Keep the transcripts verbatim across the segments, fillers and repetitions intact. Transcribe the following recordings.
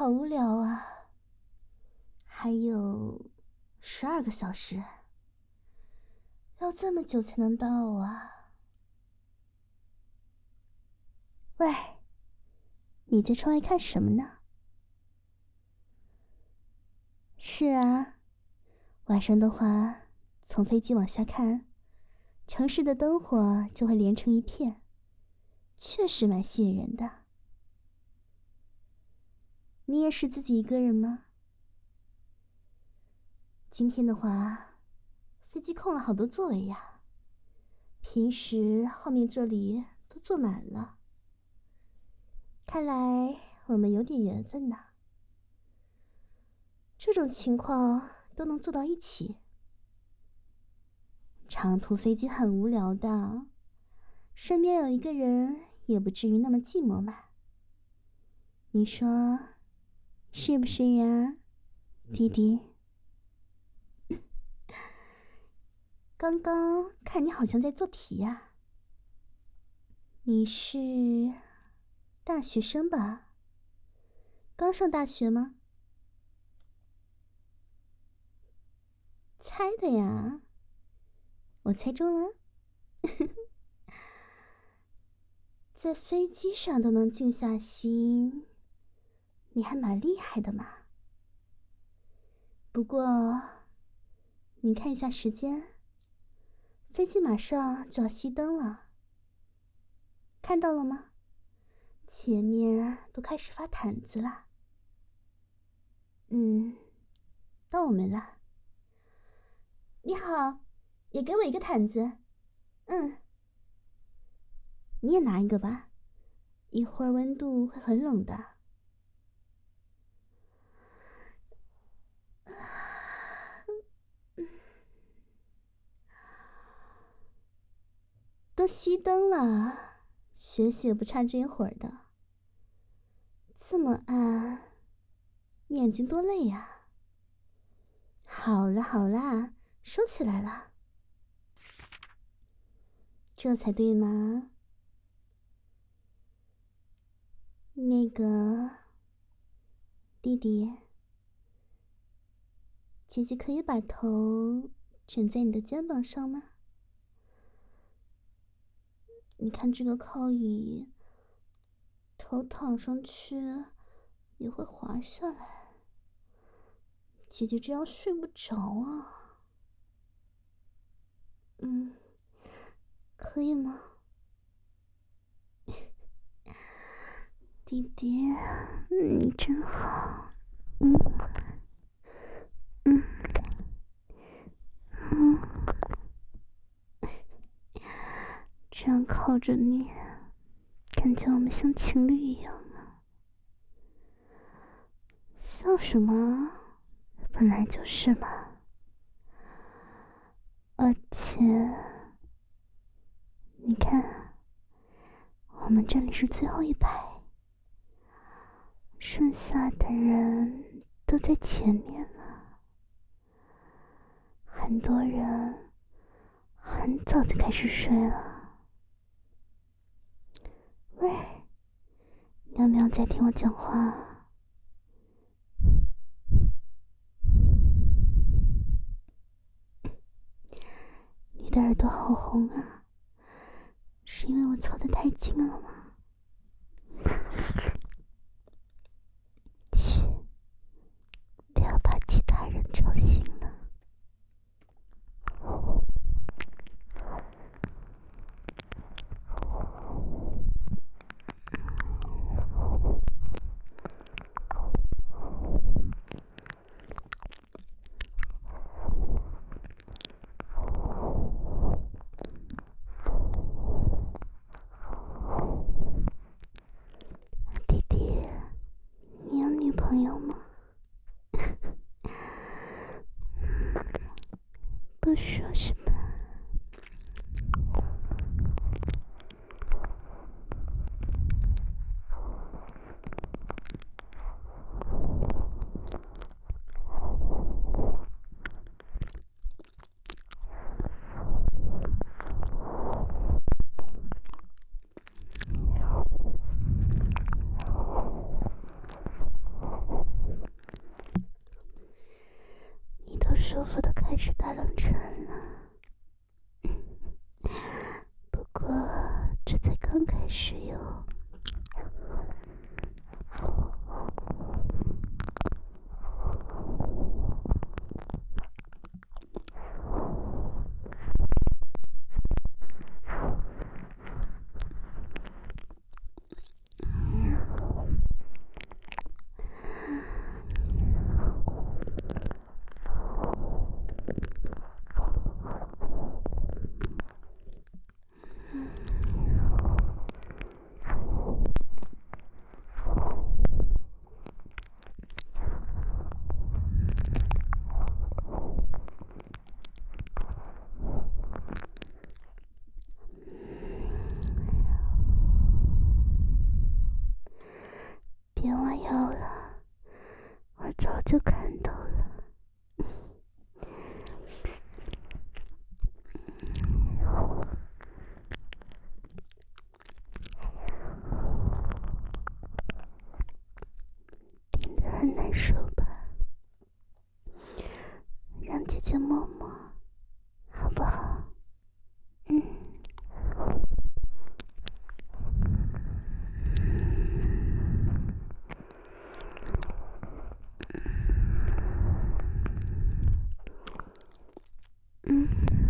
好无聊啊！还有十二个小时，要这么久才能到啊！喂，你在窗外看什么呢？是啊，晚上的话，从飞机往下看，城市的灯火就会连成一片，确实蛮吸引人的。你也是自己一个人吗？今天的话，飞机空了好多座位呀，平时后面这里都坐满了。看来我们有点缘分呢，这种情况都能坐到一起。长途飞机很无聊的，身边有一个人也不至于那么寂寞吧？你说是不是呀，弟弟？刚刚看你好像在做题呀。你是大学生吧？刚上大学吗？猜的呀，我猜中了。在飞机上都能静下心，你还蛮厉害的嘛。不过，你看一下时间，飞机马上就要熄灯了，看到了吗？前面都开始发毯子了。嗯，到我们了。你好，也给我一个毯子。嗯，你也拿一个吧，一会儿温度会很冷的。都熄灯了，学习也不差这一会儿的。这么暗，眼睛多累呀。好了好啦，收起来了，这才对嘛。那个弟弟，姐姐可以把头枕在你的肩膀上吗？你看这个靠椅，头躺上去也会滑下来，姐姐这样睡不着啊。嗯，可以吗？弟弟，你真好。嗯嗯嗯，这样靠着你，感觉我们像情侣一样啊。笑什么？本来就是嘛。而且，你看，我们这里是最后一排，剩下的人都在前面了。很多人很早就开始睡了。喂，你要不要再听我讲话？你的耳朵好红啊，是因为我凑得太近了吗？嘘，不要把其他人吵醒了。弟弟，你有女朋友吗？不说是吧？ 还是大冷沉了。不过这才刚开始哟。别弯腰了，我早就看到了。顶得很难受吧？让姐姐摸摸，好不好？嗯。嗯，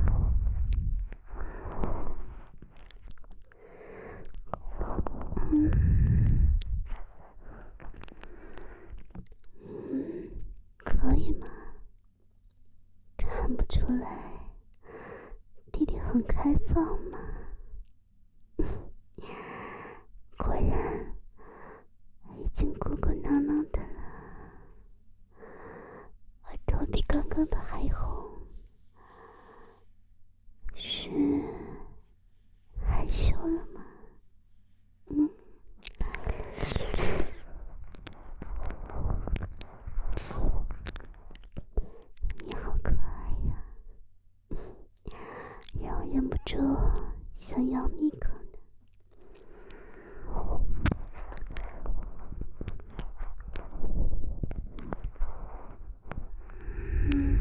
嗯，嗯，可以吗？看不出来，弟弟很开放嘛。果然，已经鼓鼓囊囊的了，耳朵比刚刚的还红。是害羞了吗？嗯。你好可爱呀，让我忍不住想咬你一口呢。嗯。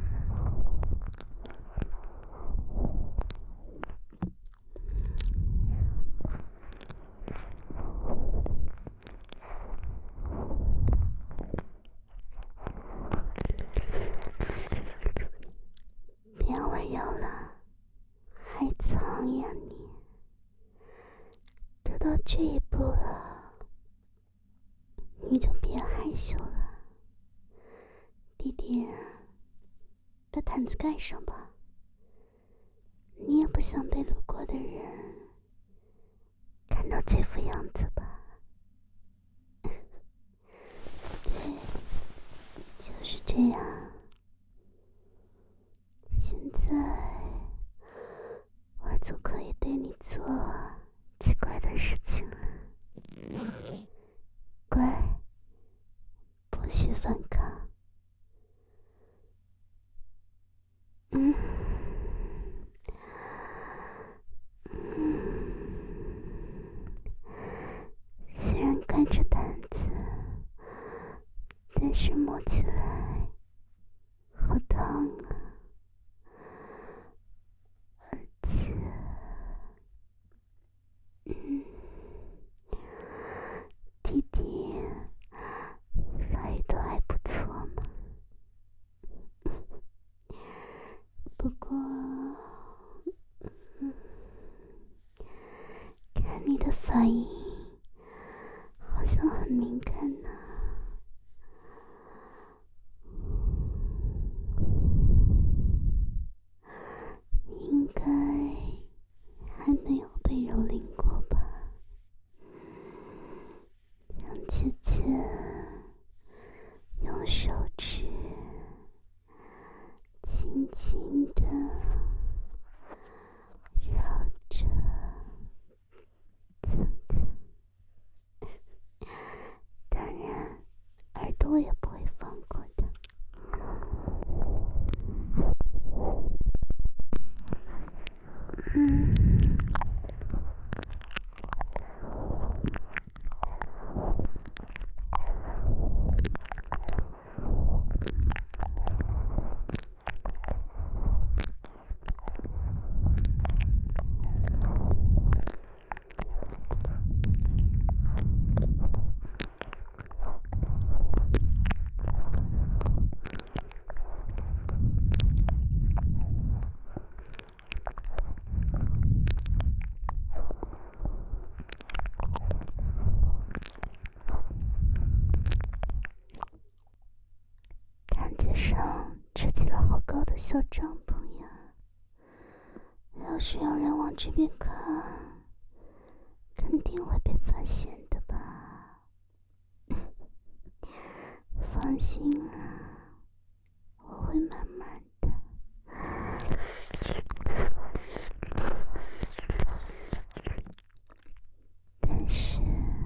别弯腰了，还藏呀你！都到这一步了，你就别害羞了。弟弟，把毯子盖上吧。你也不想被路过的人看到这副样子吧？对，就是这样。现在我就可以对你做奇怪的事情了。乖，不许反抗。嗯，嗯，虽然盖着毯子，但是摸起来好烫啊。而且，嗯，弟弟发育都还不错嘛。不过，嗯，看你的反应，好像很敏感呢。应该还没有被蹂躏过吧？让姐姐用手指轻轻地绕着蹭蹭。当然， 小帐篷呀？要是有人往这边看，肯定会被发现的吧？放心啦，我会慢慢的。但是，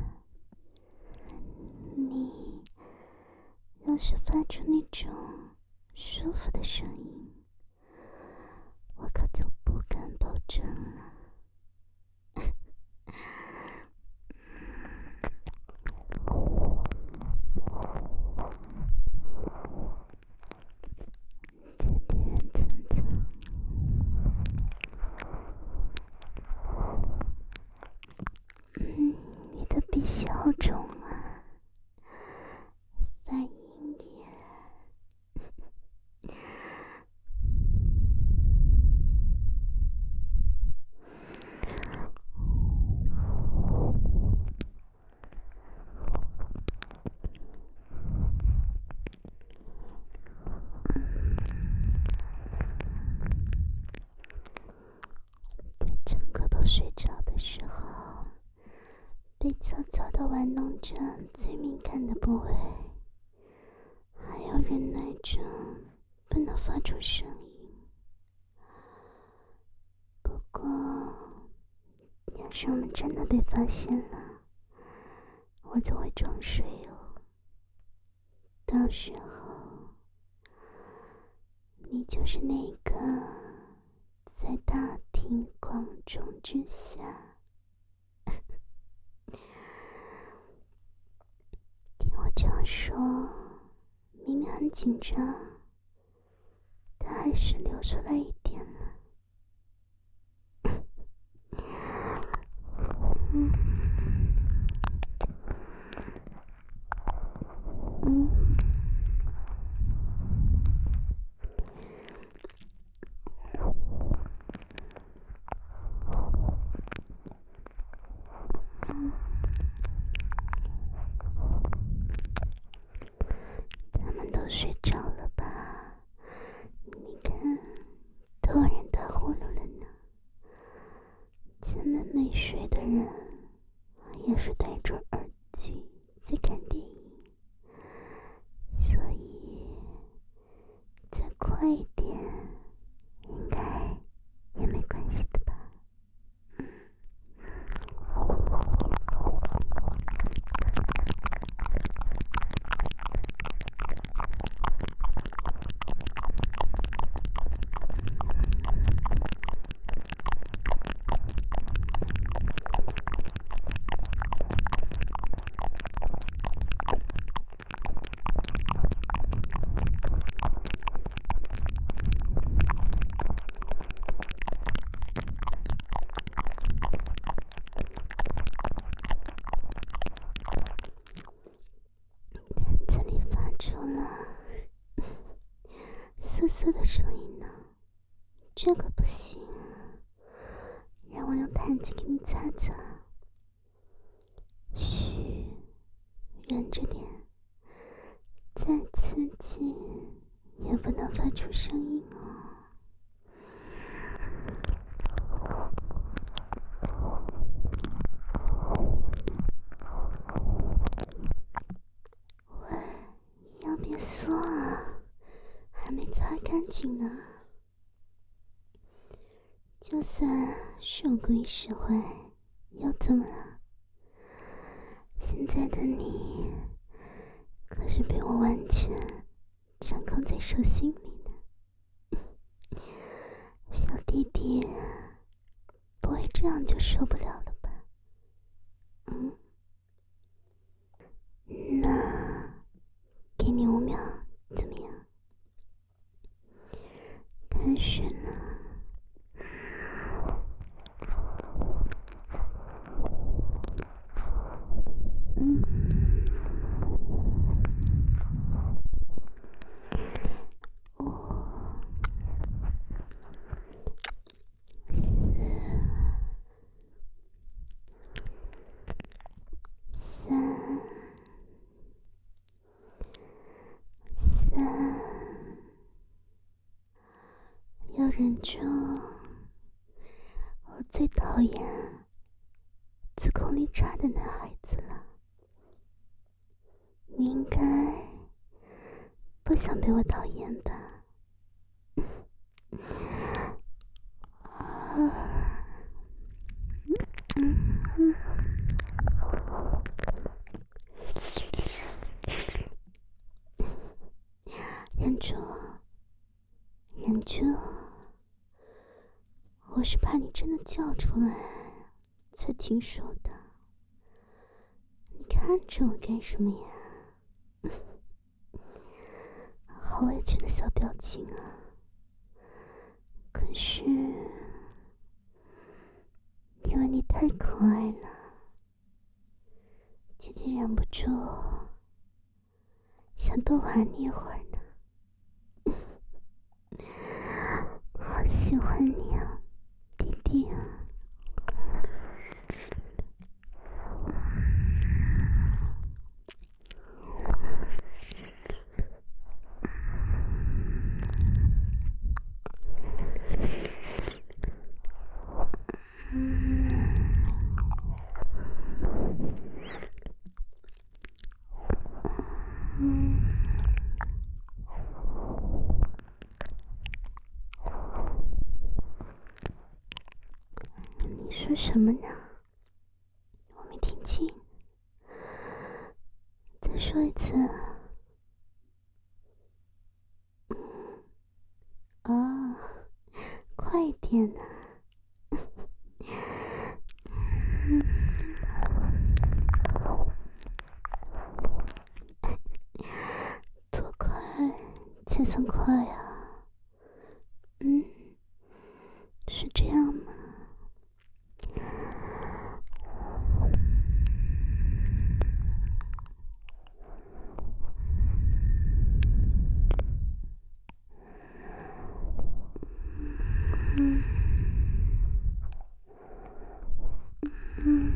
你要是发出那种舒服的声音，我可就不敢保证了。这边蹭蹭，嗯，你的鼻息好重啊，反应也。整个都睡着的时候，被悄悄地玩弄着最敏感的部位，还要忍耐着不能发出声音。不过，要是我们真的被发现了，我就会装睡哦。到时候，你就是那个在大庭广众之下听我这样说，明明很紧张，但还是流出来一点了。嗯嗯，他们都睡着了吧？你看，多人打呼噜了呢。前面没睡的人也是戴着耳机在看电影，所以再快一点应该也没关系的吧。这里发出了嘶嘶的声音呢，这可不行啊，让我用毯子给你擦擦。嘘，忍着点，再刺激也不能发出声音哦。喂，要别缩啊，还没擦干净呢。就算是我故意使坏，又怎么了？现在的你可是被我完全掌控在手心里呢。小弟弟不会这样就受不了了吧？嗯，那给你五秒，怎么样？开始了。嗯，五、四、 眼珠，我最讨厌子宫里插的男孩子了。你应该不想被我讨厌吧？忍住，忍住，我是怕你真的叫出来才停手的。你看着我干什么呀？好委屈的小表情啊！可是因为你太可爱了，姐姐忍不住想多玩你一会儿呢。好喜欢你啊，弟弟啊！你说什么呢？我没听清，再说一次。哦，快一点啊！多快才算快啊？嗯，是这样吗？嗯嗯，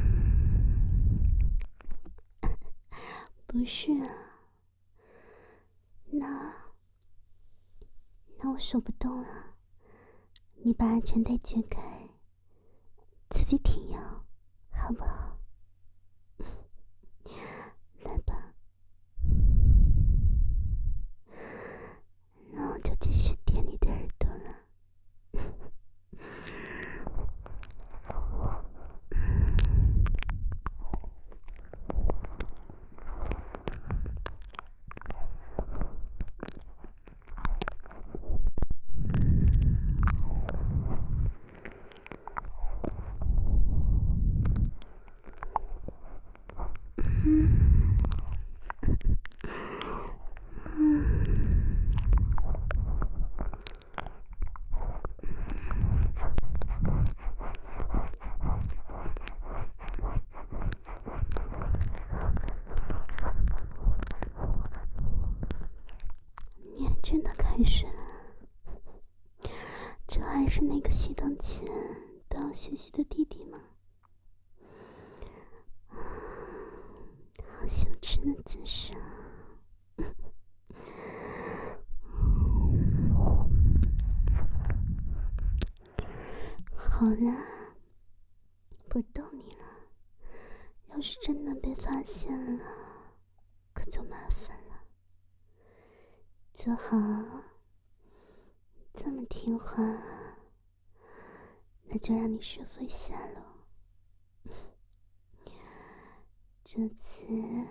不是啊，那那我手不动了，你把安全带解开，自己挺腰，好不好？来吧，那我就继续点你的耳朵了。你还真的开始了？这还是那个熄灯前都要学习的弟弟吗？好羞耻的姿势啊！好啦，不逗你了。要是真的被发现了，可就麻烦了。就好，这么听话，那就让你舒服一下喽。这次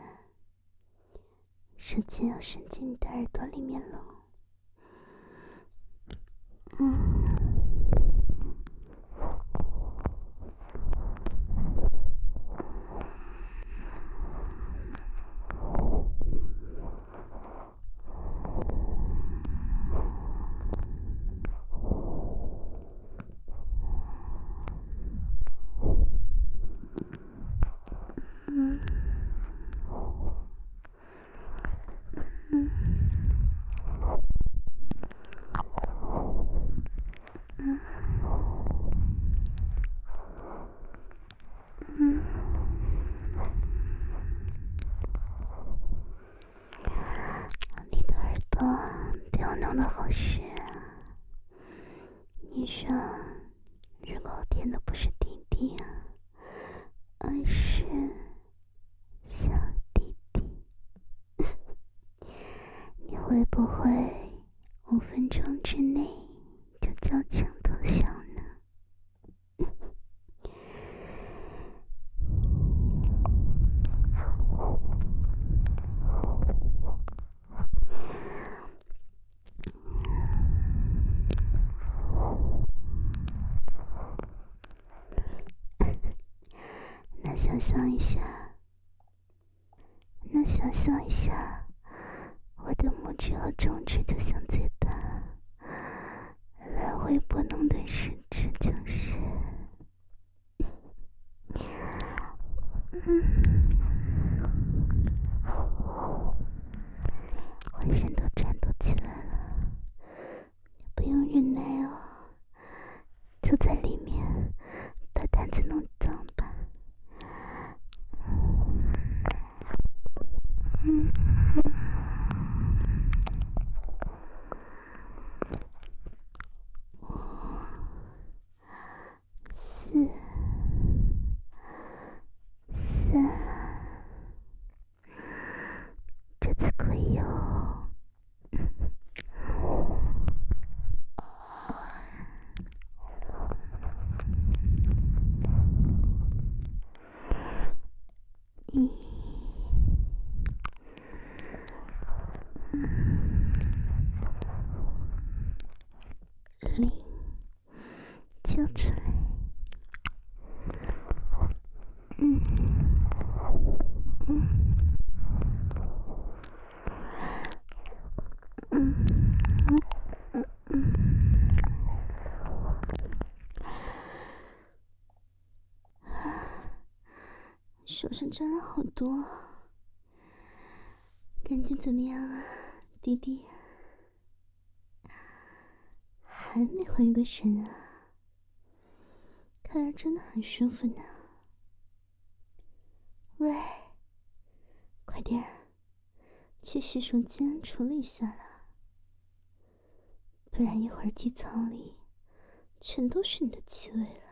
手机要伸进你的耳朵里面喽。嗯。嗯。嗯。嗯。嗯。你的耳朵被我弄得好湿啊！你上如果我舔的不是弟弟啊，而是小弟弟，你会不会五分钟之内就交枪投降呢？那想象一下，那想象一下，我的拇指和中指就像嘴巴，来回拨弄的食指就是，嗯，浑身都颤抖起来了，不用忍耐哦，就在里面把毯子弄脏吧。嗯，五、四、三，这次可以哦。一，零，交出来。嗯嗯嗯嗯嗯，手上沾了好多，感觉怎么样啊，弟弟？还没回过神啊？看来真的很舒服呢。喂，快点去洗手间处理一下了，不然一会儿机舱里全都是你的气味了。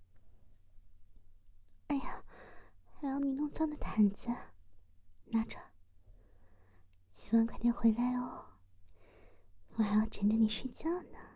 哎呀，还有你弄脏的毯子，拿着。洗完快点回来哦，我还要枕着你睡觉呢。